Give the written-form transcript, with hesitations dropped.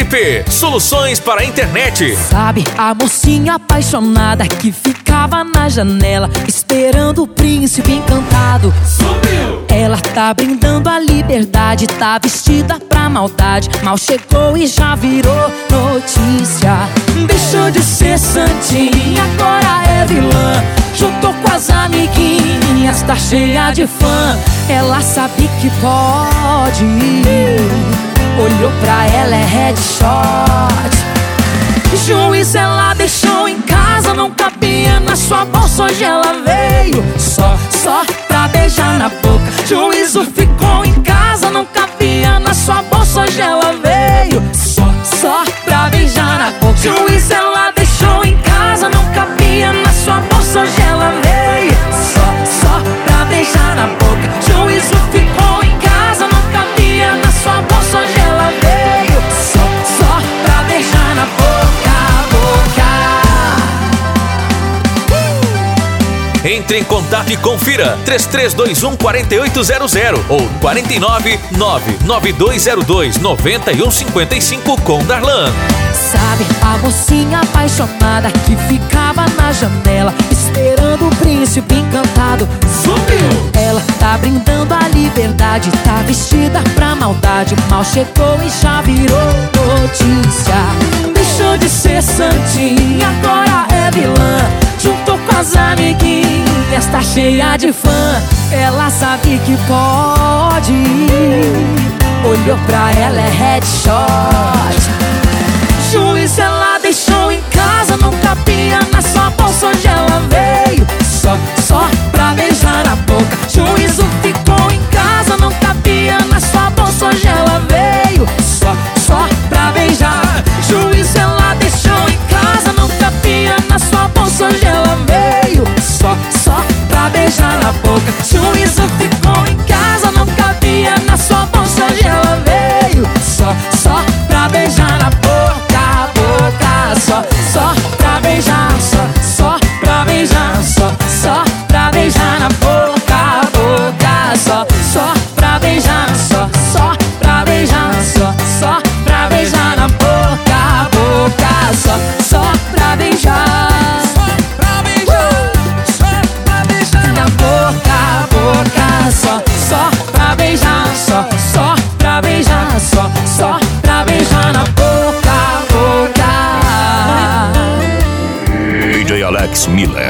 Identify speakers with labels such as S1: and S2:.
S1: VIP, soluções para a internet.
S2: Sabe a mocinha apaixonada que ficava na janela esperando o príncipe encantado?
S3: Sumiu!
S2: Ela tá brindando a liberdade, tá vestida pra maldade. Mal chegou e já virou notícia. Deixou de ser santinha, agora é vilã. Juntou com as amiguinhas, tá cheia de fã. Ela sabe que pode. Olhou pra ela, é headshot. Juiz ela deixou em casa, não cabia na sua bolsa. Hoje ela veio só pra beijar na boca. Juízo ficou em casa, não cabia na sua bolsa. Hoje ela veio só pra beijar na boca. Juiz ela deixou em casa, não cabia na sua bolsa. Hoje ela veio só pra beijar na boca. Juízo ficou em casa, não cabia na sua bolsa. Hoje ela veio só pra beijar na boca.
S1: Entre em contato e confira 3321-4800 ou 499-9202-9155 com Darlan.
S2: Sabe a mocinha apaixonada que ficava na janela esperando o príncipe encantado?
S3: Sumiu!
S2: Ela tá brindando a liberdade, tá vestida pra maldade. Mal chegou e já virou notícia. Deixou de ser santinha, agora é vilã. Juntou com as amiguinhas, tá cheia de fã. Ela sabe que pode. Olhou pra ela, é headshot. Juiz ela deixou em casa, não cabia na sua bolsa. Hoje ela veio só pra beijar na boca. Juízo ficou em casa, não cabia na sua bolsa. Hoje ela veio só pra beijar. Juiz ela deixou em casa, não cabia na sua bolsa. Hoje ela veio só pra beijar na boca. Juízo ficou em casa, não cabia na sua bolsa. Hoje ela veio só pra beijar na boca. Só pra beijar, só pra beijar, só pra beijar na boca, só pra beijar, só pra beijar, só pra beijar na boca, só pra beijar, na boca, só pra beijar, só pra beijar, só pra beijar na boca.
S4: DJ Alex Miller.